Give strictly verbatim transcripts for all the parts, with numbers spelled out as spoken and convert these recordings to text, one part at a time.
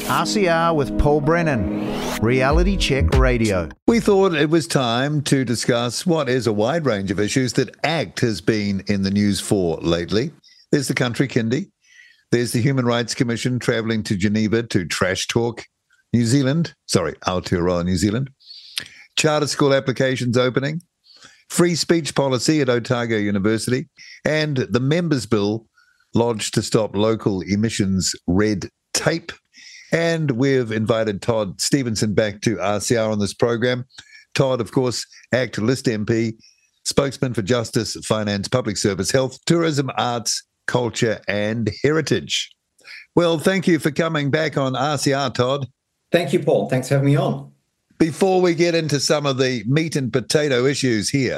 R C R with Paul Brennan, Reality Check Radio. We thought it was time to discuss what is a wide range of issues that ACT has been in the news for lately. There's the country kindy. There's the Human Rights Commission travelling to Geneva to trash talk New Zealand. Sorry, Aotearoa, New Zealand. Charter school applications opening. Free speech policy at Otago University. And the members' bill lodged to stop local emissions red tape. And we've invited Todd Stevenson back to R C R on this program. Todd, of course, ACT List M P, spokesman for Justice, Finance, Public Service, Health, Tourism, Arts, Culture and Heritage. Well, thank you for coming back on R C R, Todd. Thank you, Paul. Thanks for having me on. Before we get into some of the meat and potato issues here,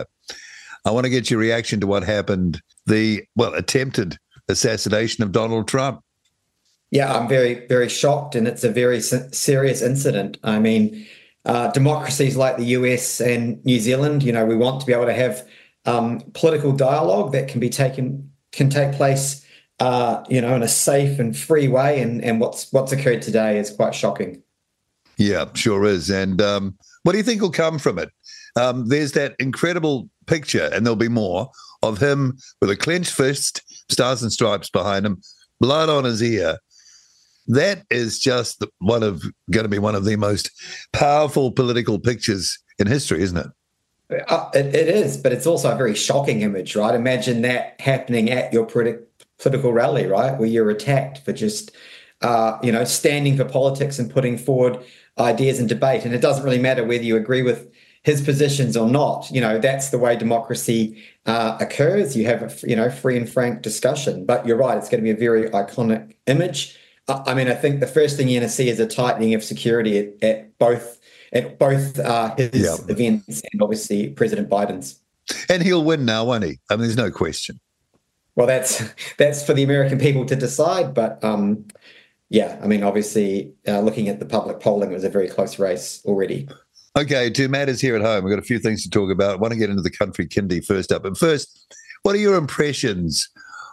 I want to get your reaction to what happened, the, well, attempted assassination of Donald Trump. Yeah, I'm very, very shocked, and it's a very serious incident. I mean, uh, democracies like the U S and New Zealand, you know, we want to be able to have um, political dialogue that can be taken, can take place, uh, you know, in a safe and free way. And, and what's what's occurred today is quite shocking. Yeah, sure is. And um, what do you think will come from it? Um, there's that incredible picture, and there'll be more, of him with a clenched fist, stars and stripes behind him, blood on his ear. That is just one of going to be one of the most powerful political pictures in history, isn't it? Uh, it, it is, but it's also a very shocking image, right? Imagine that happening at your politi- political rally, right, where you're attacked for just, uh, you know, standing for politics and putting forward ideas and debate. And it doesn't really matter whether you agree with his positions or not. You know, that's the way democracy uh, occurs. You have a, you know, free and frank discussion. But you're right, it's going to be a very iconic image. I mean, I think the first thing you're going to see is a tightening of security at, at both at both uh, his yeah. events and obviously President Biden's. And he'll win now, won't he? I mean, there's no question. Well, that's that's for the American people to decide. But um, yeah, I mean, obviously, uh, looking at the public polling, it was a very close race already. Okay, to matters here at home, we've got a few things to talk about. I want to get into the country kindy first up. But first, what are your impressions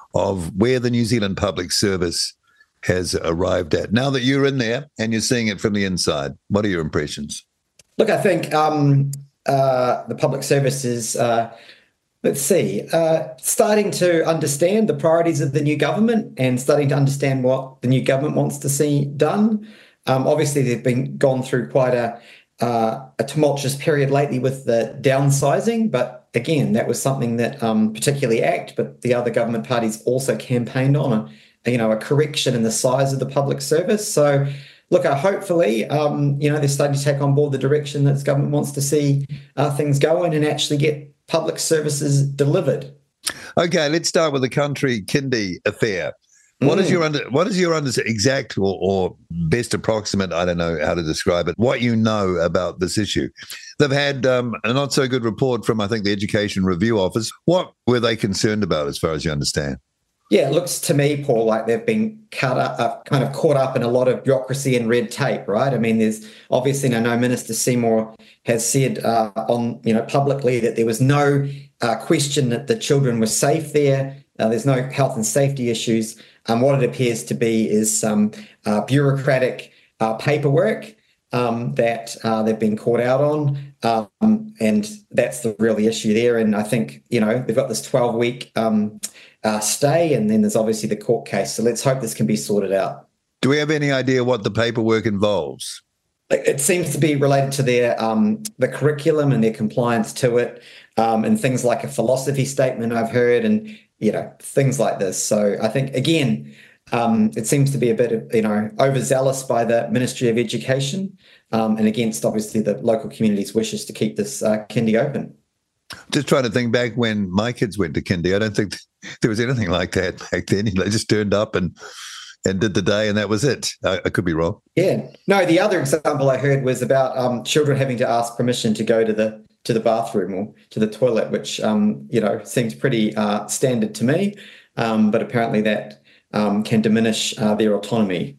of where the New Zealand Public Service has arrived at? Now that you're in there and you're seeing it from the inside, what are your impressions? Look, I think um, uh, the public service is, uh, let's see, uh, starting to understand the priorities of the new government and starting to understand what the new government wants to see done. Um, obviously, they've been gone through quite a, uh, a tumultuous period lately with the downsizing, but again, that was something that um, particularly ACT, but the other government parties also campaigned on, you know, a correction in the size of the public service. So, look, uh, hopefully, um, you know, they're starting to take on board the direction that this government wants to see uh, things go in and actually get public services delivered. Okay, let's start with the country kindy affair. What mm. is your under, what is your under, exact or, or best approximate, I don't know how to describe it, what you know about this issue? They've had um, a not so good report from, I think, the Education Review Office. What were they concerned about as far as you understand? Yeah, it looks to me, Paul, like they've been cut up, uh, kind of caught up in a lot of bureaucracy and red tape, right? I mean, there's obviously, I know Minister Seymour has said uh, on, you know, publicly that there was no uh, question that the children were safe there. Uh, there's no health and safety issues. Um, what it appears to be is some uh, bureaucratic uh, paperwork um, that uh, they've been caught out on. Um, and that's the real issue there. And I think, you know, they've got this twelve-week um, uh, stay, and then there's obviously the court case. So let's hope this can be sorted out. Do we have any idea what the paperwork involves? It seems to be related to their um, the curriculum and their compliance to it, um, and things like a philosophy statement I've heard, and, you know, things like this. So I think, again, um, it seems to be a bit of, you know, overzealous by the Ministry of Education, um, and against, obviously, the local community's wishes to keep this uh, kindy open. Just trying to think back when my kids went to kindy. I don't think there was anything like that back then. They just turned up and and did the day, and that was it. I, I could be wrong. Yeah. No, the other example I heard was about um, children having to ask permission to go to the to the bathroom or to the toilet, which, um, you know, seems pretty uh, standard to me. Um, but apparently that um, can diminish uh, their autonomy.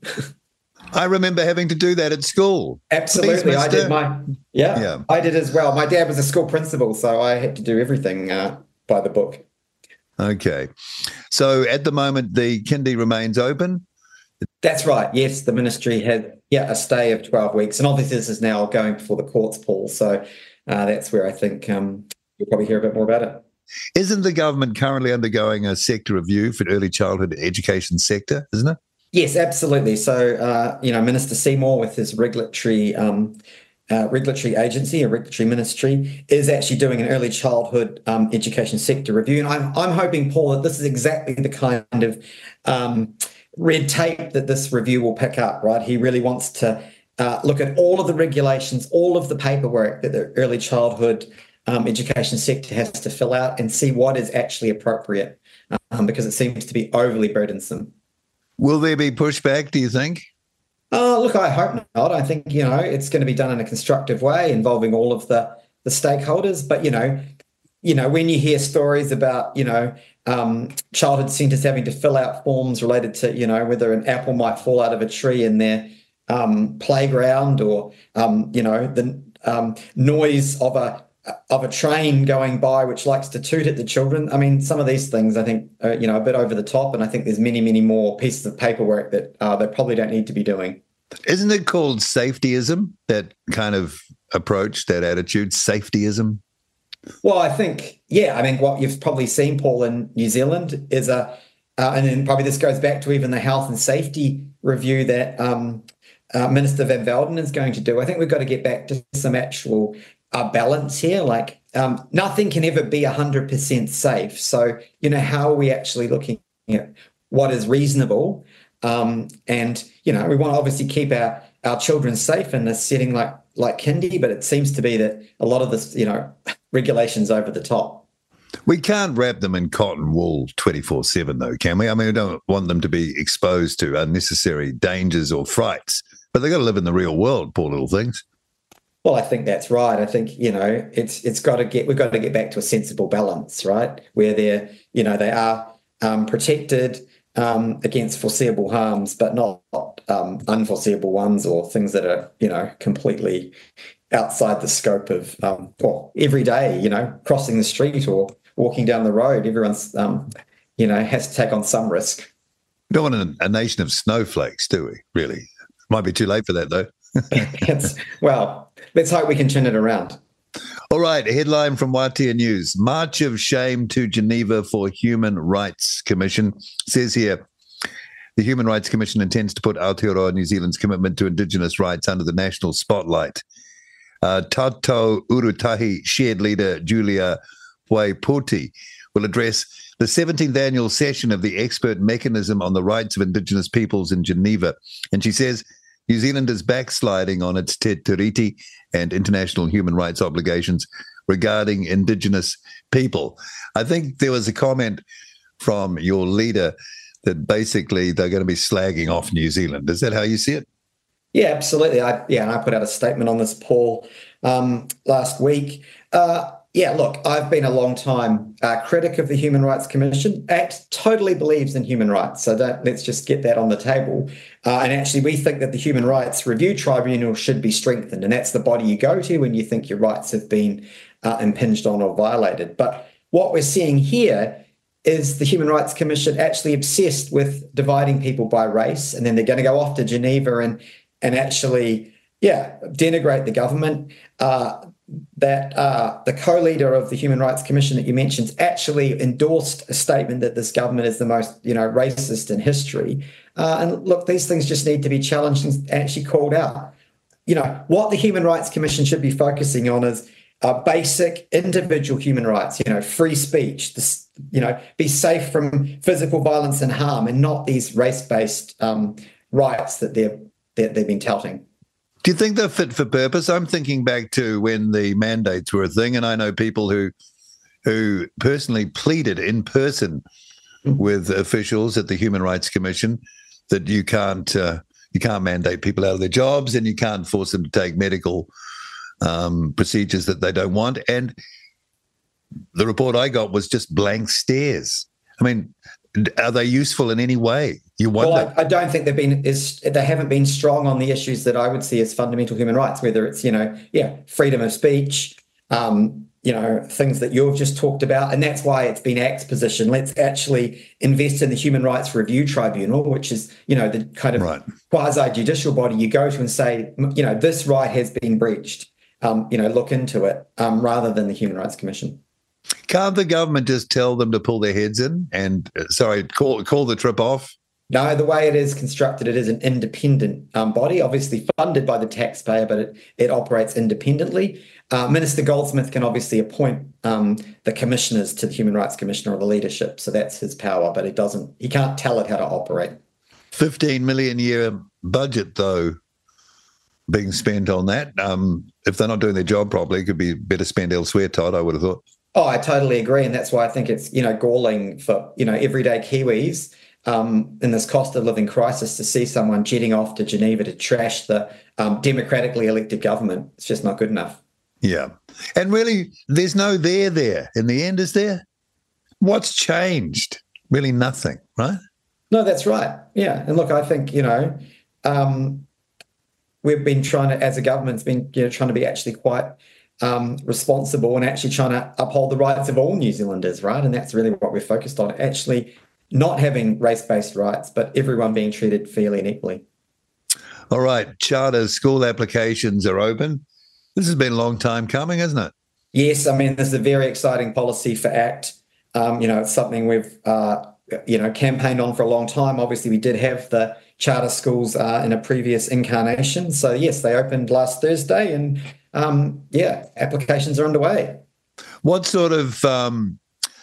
I remember having to do that at school. Absolutely. Please, I did my, yeah, yeah, I did as well. My dad was a school principal, so I had to do everything uh, by the book. Okay. So at the moment, the kindy remains open. That's right. Yes, the ministry had yeah a stay of twelve weeks, and obviously this is now going before the courts, Paul. So uh, that's where I think um, you'll probably hear a bit more about it. Isn't the government currently undergoing a sector review for the early childhood education sector, isn't it? Yes, absolutely. So, uh, you know, Minister Seymour with his regulatory um, uh, regulatory agency, a regulatory ministry, is actually doing an early childhood um, education sector review. And I'm, I'm hoping, Paul, that this is exactly the kind of um, red tape that this review will pick up, right? He really wants to uh, look at all of the regulations, all of the paperwork that the early childhood um, education sector has to fill out and see what is actually appropriate, um, because it seems to be overly burdensome. Will there be pushback, do you think? Uh, look, I hope not. I think, you know, it's going to be done in a constructive way involving all of the, the stakeholders. But, you know, you know, when you hear stories about, you know, um, childhood centres having to fill out forms related to, you know, whether an apple might fall out of a tree in their um, playground or, um, you know, the um, noise of a of a train going by which likes to toot at the children. I mean, some of these things I think are, you know, a bit over the top, and I think there's many, many more pieces of paperwork that uh, they probably don't need to be doing. Isn't it called safetyism, that kind of approach, that attitude, safetyism? Well, I think, yeah, I mean, what you've probably seen, Paul, in New Zealand is a, uh, and then probably this goes back to even the health and safety review that um, uh, Minister Van Velden is going to do. I think we've got to get back to some actual Uh, balance here. Like um, nothing can ever be one hundred percent safe. So, you know, how are we actually looking at what is reasonable? Um, and, you know, we want to obviously keep our, our children safe in a setting like like kindy, but it seems to be that a lot of this, you know, regulations over the top. We can't wrap them in cotton wool twenty-four seven, though, can we? I mean, we don't want them to be exposed to unnecessary dangers or frights, but they've got to live in the real world, poor little things. Well, I think that's right. I think, you know, it's it's got to get we've got to get back to a sensible balance, right? Where they're, you know, they are um, protected um, against foreseeable harms, but not um, unforeseeable ones or things that are, you know, completely outside the scope of um, well, every day, you know, crossing the street or walking down the road. Everyone's, um, you know, has to take on some risk. We don't want a, a nation of snowflakes, do we? Really? Might be too late for that, though. It's, well, let's hope we can turn it around. All right, a headline from Waitea News. March of Shame to Geneva for Human Rights Commission. It says here, the Human Rights Commission intends to put Aotearoa New Zealand's commitment to Indigenous rights under the national spotlight. Uh, Tato Urutahi shared leader Julia Waiputi will address the seventeenth annual session of the Expert Mechanism on the Rights of Indigenous Peoples in Geneva. And she says, New Zealand is backsliding on its te tiriti and international human rights obligations regarding Indigenous people. I think there was a comment from your leader that basically they're going to be slagging off New Zealand. Is that how you see it? Yeah, absolutely. I, yeah, and I put out a statement on this, Paul, um, last week. Uh, yeah, look, I've been a long time uh, critic of the Human Rights Commission. ACT totally believes in human rights, so don't, let's just get that on the table. Uh, and actually, we think that the Human Rights Review Tribunal should be strengthened, and that's the body you go to when you think your rights have been uh, impinged on or violated. But what we're seeing here is the Human Rights Commission actually obsessed with dividing people by race, and then they're going to go off to Geneva and and actually, yeah, denigrate the government. Uh, that uh, the co-leader of the Human Rights Commission that you mentioned actually endorsed a statement that this government is the most, you know, racist in history. Uh, and look, these things just need to be challenged and actually called out. You know, what the Human Rights Commission should be focusing on is uh, basic individual human rights, you know, free speech, this, you know, be safe from physical violence and harm, and not these race-based um, rights that they're, they're, they've been touting. Do you think they're fit for purpose? I'm thinking back to when the mandates were a thing, and I know people who who personally pleaded in person mm-hmm. with officials at the Human Rights Commission that you can't uh, you can't mandate people out of their jobs, and you can't force them to take medical um, procedures that they don't want. And the report I got was just blank stares. I mean, are they useful in any way? You wonder. Well, I, I don't think they've been as they haven't been strong on the issues that I would see as fundamental human rights, whether it's, you know, yeah, freedom of speech, um, you know, things that you've just talked about. And that's why it's been ACT's position. Let's actually invest in the Human Rights Review Tribunal, which is, you know, the kind of right. quasi-judicial body you go to and say, you know, this right has been breached. Um, you know, look into it, um, rather than the Human Rights Commission. Can't the government just tell them to pull their heads in and, uh, sorry, call call the trip off? No, the way it is constructed, it is an independent um, body, obviously funded by the taxpayer, but it, it operates independently. Uh, Minister Goldsmith can obviously appoint um, the commissioners to the Human Rights Commission or the leadership, so that's his power, but it doesn't. He can't tell it how to operate. fifteen million a year budget, though, being spent on that. Um, if they're not doing their job properly, it could be better spent elsewhere, Todd, I would have thought. Oh, I totally agree. And that's why I think it's, you know, galling for, you know, everyday Kiwis um, in this cost of living crisis to see someone jetting off to Geneva to trash the um, democratically elected government. It's just not good enough. Yeah. And really, there's no there there in the end, is there? What's changed? Really nothing, right? No, that's right. Yeah. And look, I think, you know, um, we've been trying to, as a government's been, you know, trying to be actually quite um, responsible and actually trying to uphold the rights of all New Zealanders, right? And that's really what we're focused on, actually not having race-based rights, but everyone being treated fairly and equally. All right. Charter school applications are open. This has been a long time coming, hasn't it? Yes. I mean, this is a very exciting policy for ACT. Um, you know, it's something we've, uh, you know, campaigned on for a long time. Obviously, we did have the charter schools uh, in a previous incarnation. So, yes, they opened last Thursday and, um, yeah, applications are underway. What sort of um,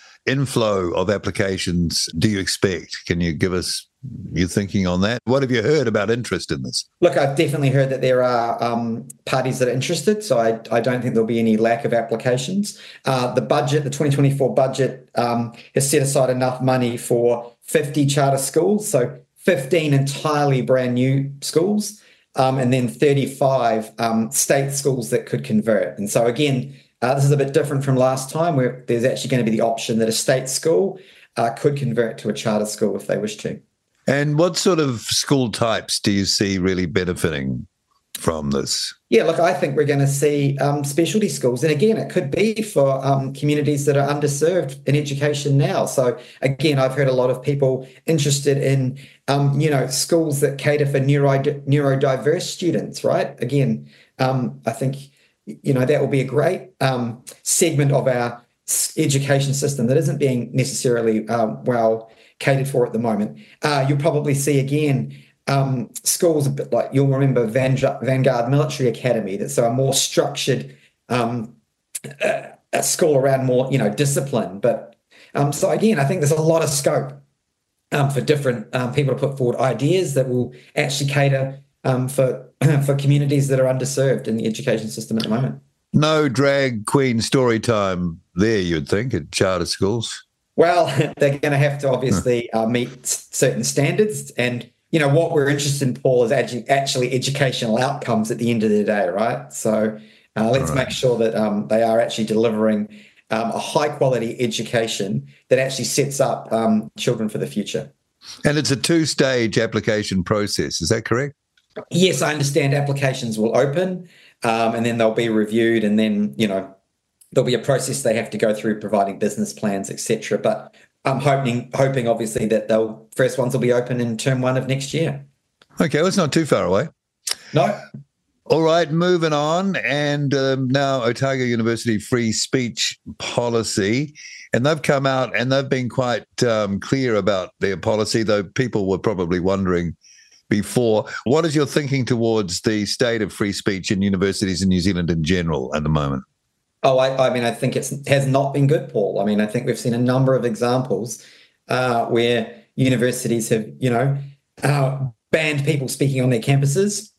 inflow of applications do you expect? Can you give us your thinking on that? What have you heard about interest in this? Look, I've definitely heard that there are um, parties that are interested, so I, I don't think there'll be any lack of applications. Uh, the budget, the twenty twenty-four budget, um, has set aside enough money for fifty charter schools, so fifteen entirely brand new schools, um, and then thirty-five um, state schools that could convert. And so again, uh, this is a bit different from last time, where there's actually going to be the option that a state school uh, could convert to a charter school if they wish to. And what sort of school types do you see really benefiting from this? Yeah, look, I think we're going to see um, specialty schools. And again, it could be for um, communities that are underserved in education now. So again, I've heard a lot of people interested in, um, you know, schools that cater for neuro, neurodiverse students, right? Again, um, I think, you know, that will be a great um, segment of our education system that isn't being necessarily um, well catered for at the moment. Uh, you'll probably see again um, schools a bit like, you'll remember Vanguard Military Academy, that's so a more structured um, uh, a school around more, you know, discipline. But um, so again, I think there's a lot of scope um, for different um, people to put forward ideas that will actually cater um, for for communities that are underserved in the education system at the moment. No drag queen story time there, you'd think, at charter schools. Well, they're going to have to obviously uh, meet certain standards. And, you know, what we're interested in, Paul, is actually, actually educational outcomes at the end of the day, right? So uh, let's right. make sure that um, they are actually delivering um, a high-quality education that actually sets up um, children for the future. And it's a two-stage application process, is that correct? Yes, I understand applications will open um, and then they'll be reviewed, and then, you know, there'll be a process they have to go through, providing business plans, et cetera. But I'm hoping, hoping obviously, that the first ones will be open in term one of next year. Okay, well, it's not too far away. No. All right, moving on. And um, now Otago University free speech policy. And they've come out and they've been quite um, clear about their policy, though people were probably wondering before. What is your thinking towards the state of free speech in universities in New Zealand in general at the moment? Oh, I, I mean, I think it has not been good, Paul. I mean, I think we've seen a number of examples uh, where universities have, you know, uh, banned people speaking on their campuses,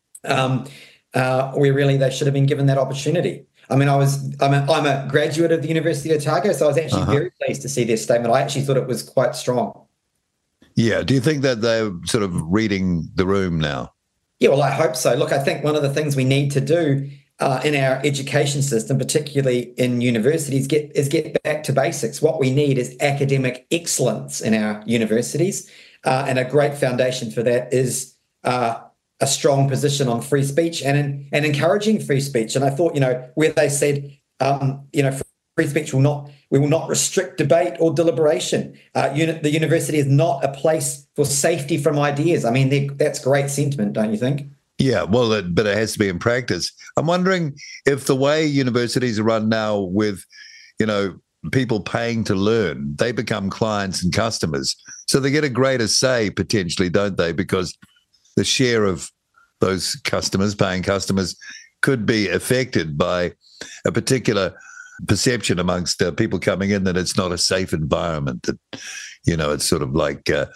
um, uh, where really they should have been given that opportunity. I mean, I was, I'm a, I'm a graduate of the University of Otago, so I was actually uh-huh. very pleased to see their statement. I actually thought it was quite strong. Yeah. Do you think that they're sort of reading the room now? Yeah, well, I hope so. Look, I think one of the things we need to do Uh, in our education system, particularly in universities, get is get back to basics. What we need is academic excellence in our universities, uh, and a great foundation for that is uh, a strong position on free speech and and encouraging free speech. And I thought, you know, where they said um, you know, free speech will not, we will not restrict debate or deliberation. Uh, uni- the university is not a place for safety from ideas. I mean, that's great sentiment, don't you think? Yeah, well, it, but it has to be in practice. I'm wondering if the way universities are run now with, you know, people paying to learn, they become clients and customers. So they get a greater say potentially, don't they? Because the share of those customers, paying customers, could be affected by a particular perception amongst uh, people coming in that it's not a safe environment, that, you know, it's sort of like uh,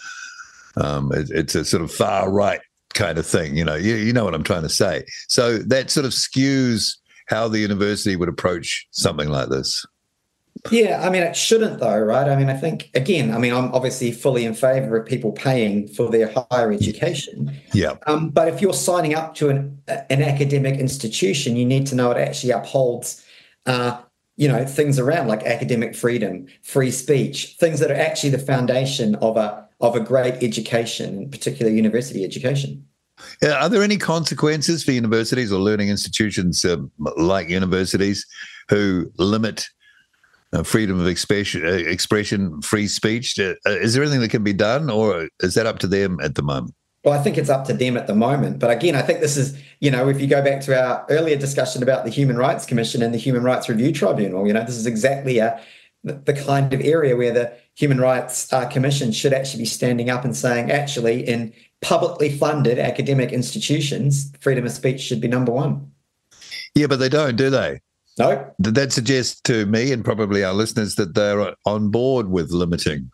um, it, it's a sort of far right kind of thing, you know, you, you know what I'm trying to say. So that sort of skews how the university would approach something like this. Yeah, I mean, it shouldn't though, right? I mean, I think, again, I mean, I'm obviously fully in favour of people paying for their higher education. Yeah. Um, but if you're signing up to an, an academic institution, you need to know it actually upholds, uh, you know, things around like academic freedom, free speech, things that are actually the foundation of a of a great education, in particular university education. Yeah, are there any consequences for universities or learning institutions uh, like universities who limit uh, freedom of expression, uh, expression, free speech? Uh, is there anything that can be done, or is that up to them at the moment? Well, I think it's up to them at the moment. But again, I think this is, you know, if you go back to our earlier discussion about the Human Rights Commission and the Human Rights Review Tribunal, you know, this is exactly a, the kind of area where the Human Rights uh, Commission should actually be standing up and saying, actually, in publicly funded academic institutions, freedom of speech should be number one. Yeah, but they don't, do they? No. That suggests to me and probably our listeners that they're on board with limiting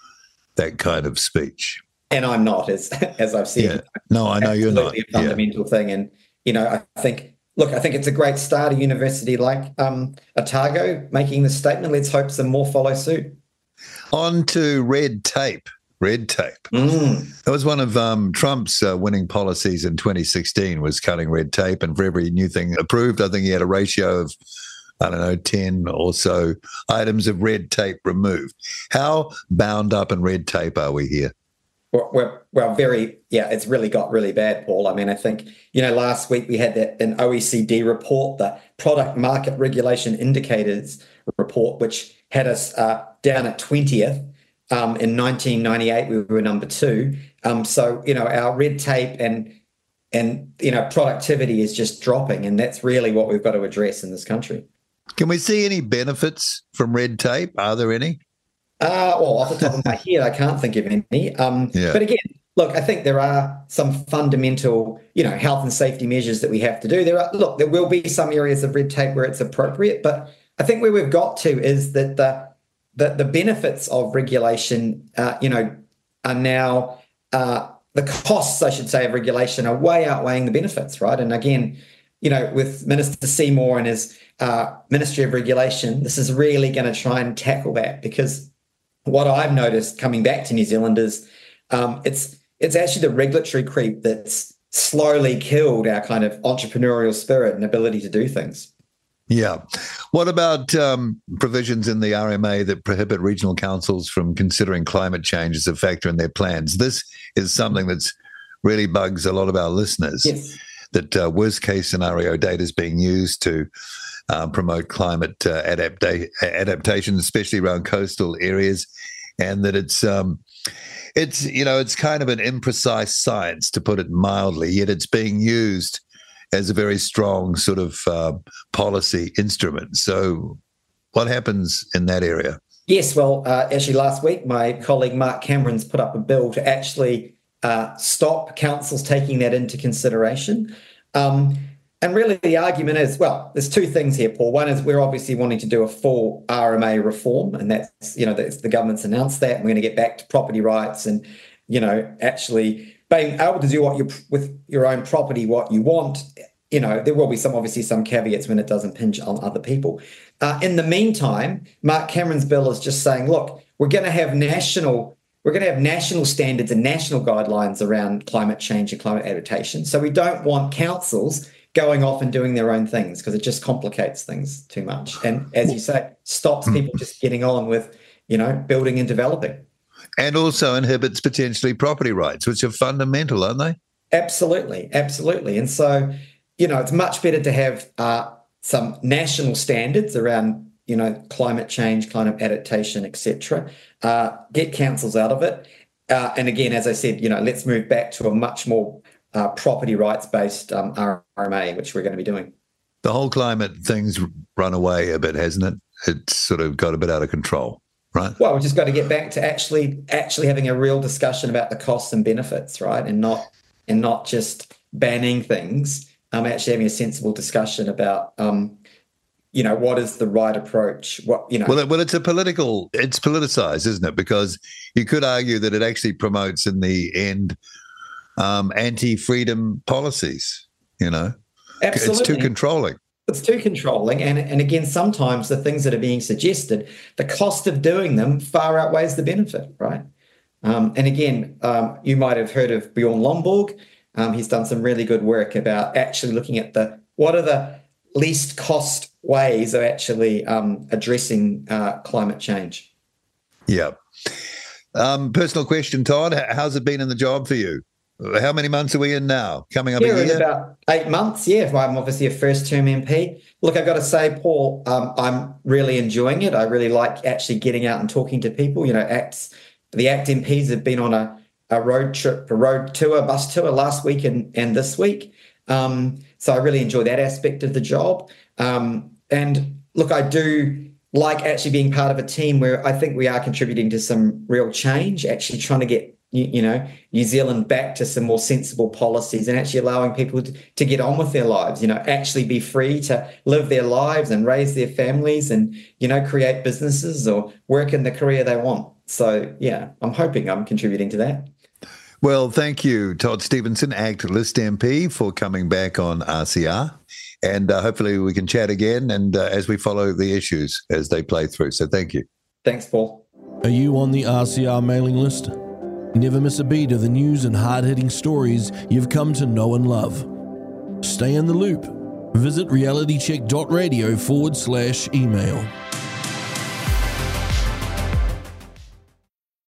that kind of speech. And I'm not, as as I've said. Yeah. No, I know you're not. A fundamental yeah. thing. And, you know, I think, look, I think it's a great start, a university like um, Otago making this statement. Let's hope some more follow suit. On to red tape. Red tape. Mm. That was one of um, Trump's uh, winning policies in twenty sixteen, was cutting red tape. And for every new thing approved, I think he had a ratio of, I don't know, ten or so items of red tape removed. How bound up in red tape are we here? We're, we're very, yeah, it's really got really bad, Paul. I mean, I think, you know, last week we had that, an O E C D report, the Product Market Regulation Indicators report, which had us uh, down at twentieth. Um, in nineteen ninety-eight, we were number two. Um, so, you know, our red tape and, and, you know, productivity is just dropping. And that's really what we've got to address in this country. Can we see any benefits from red tape? Are there any? Uh, well, off the top of my head, I can't think of any. Um, yeah. But again, look, I think there are some fundamental, you know, health and safety measures that we have to do. There are, look, there will be some areas of red tape where it's appropriate, but I think where we've got to is that the the, the benefits of regulation, uh, you know, are now uh, the costs, I should say, of regulation are way outweighing the benefits, right? And again, you know, with Minister Seymour and his uh, Ministry of Regulation, this is really going to try and tackle that, because what I've noticed coming back to New Zealand is um, it's it's actually the regulatory creep that's slowly killed our kind of entrepreneurial spirit and ability to do things. Yeah. What about um, provisions in the R M A that prohibit regional councils from considering climate change as a factor in their plans? This is something that's really bugs a lot of our listeners, yes. that uh, worst case scenario data is being used to uh, promote climate uh, adapta- adaptation, especially around coastal areas, and that it's um, it's you know it's kind of an imprecise science, to put it mildly, yet it's being used as a very strong sort of uh, policy instrument. So what happens in that area? Yes, well, uh, actually last week, my colleague Mark Cameron's put up a bill to actually uh, stop councils taking that into consideration. Um, and really the argument is, well, there's two things here, Paul. One is we're obviously wanting to do a full R M A reform, and that's, you know, that's, the government's announced that. We're going to get back to property rights and, you know, actually being able to do what you with your own property, what you want. You know, there will be some, obviously some caveats when it doesn't impinge on other people. Uh, in the meantime, Mark Cameron's bill is just saying, look, we're going to have national, we're going to have national standards and national guidelines around climate change and climate adaptation. So we don't want councils going off and doing their own things, because it just complicates things too much. And as you say, stops people just getting on with, you know, building and developing. And also inhibits potentially property rights, which are fundamental, aren't they? Absolutely, absolutely. And so, you know, it's much better to have uh, some national standards around, you know, climate change, climate adaptation, et cetera. Uh, get councils out of it. Uh, and again, as I said, you know, let's move back to a much more uh, property rights-based um, R M A, which we're going to be doing. The whole climate thing's run away a bit, hasn't it? It's sort of got a bit out of control, right? Well, we've just got to get back to actually actually having a real discussion about the costs and benefits, right? And not and not just banning things. Um, actually having a sensible discussion about, um, you know, what is the right approach? What you know? Well, it, well, it's a political. It's politicized, isn't it? Because you could argue that it actually promotes, in the end, um, anti-freedom policies. You know, absolutely, it's too controlling. It's too controlling, and and again, sometimes the things that are being suggested, the cost of doing them far outweighs the benefit, right? Um, and again, um, you might have heard of Bjorn Lomborg. Um, he's done some really good work about actually looking at the what are the least cost ways of actually um, addressing uh, climate change. Yeah. Um, personal question, Todd. How's it been in the job for you? How many months are we in now? Coming up yeah, a year? About eight months, yeah. I'm obviously a first-term M P. Look, I've got to say, Paul, um, I'm really enjoying it. I really like actually getting out and talking to people. You know, ACT's, the ACT M Ps have been on a, a road trip, a road tour, bus tour last week and, and this week. Um, so I really enjoy that aspect of the job. Um, and look, I do like actually being part of a team where I think we are contributing to some real change, actually trying to get, you, you know, New Zealand back to some more sensible policies and actually allowing people to, to get on with their lives, you know, actually be free to live their lives and raise their families and, you know, create businesses or work in the career they want. So, yeah, I'm hoping I'm contributing to that. Well, thank you, Todd Stevenson, ACT List M P, for coming back on R C R. And uh, hopefully we can chat again and uh, as we follow the issues as they play through. So thank you. Thanks, Paul. Are you on the R C R mailing list? Never miss a beat of the news and hard-hitting stories you've come to know and love. Stay in the loop. Visit realitycheck.radio forward slash email.